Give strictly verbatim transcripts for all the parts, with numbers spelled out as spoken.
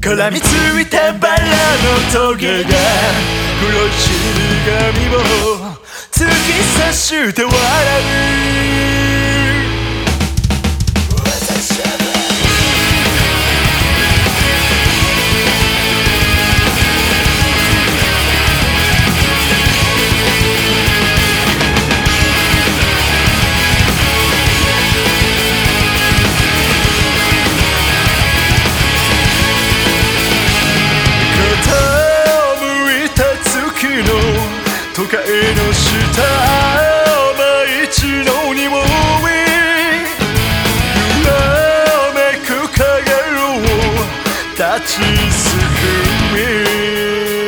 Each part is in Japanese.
絡みついたバラのトゲが黒い死神を突き刺して笑う。都会の下甘い血の匂い揺らめく影を立ちすくみ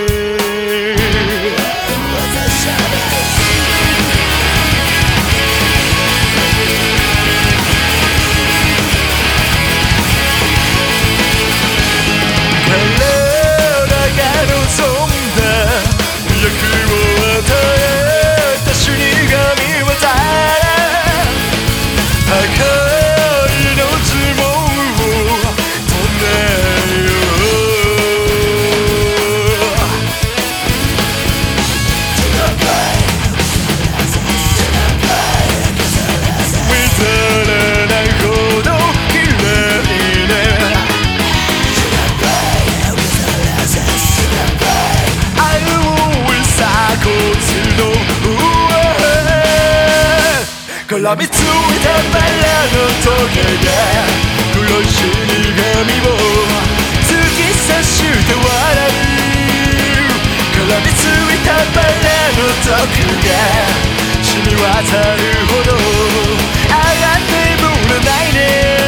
絡みついたバラのトゲが黒い死神を突き刺して笑う。絡みついたバラの毒が染み渡るほど上がってもらないね。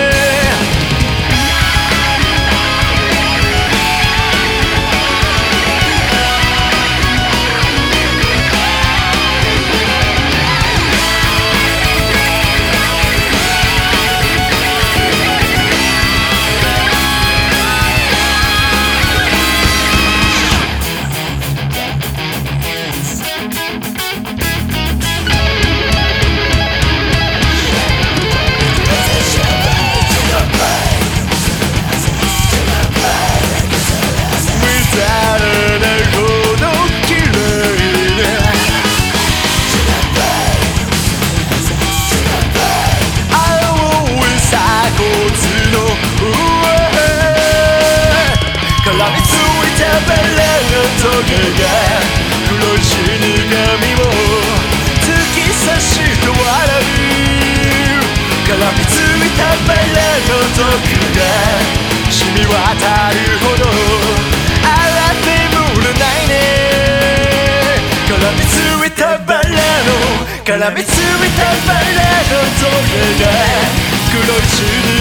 絡みついたバラのトゲが黒い死神を突き刺して笑う。絡みついたバラの毒が染み渡るほど洗ってもらないね。絡みついたバラの絡みついたバラのトゲが黒い死神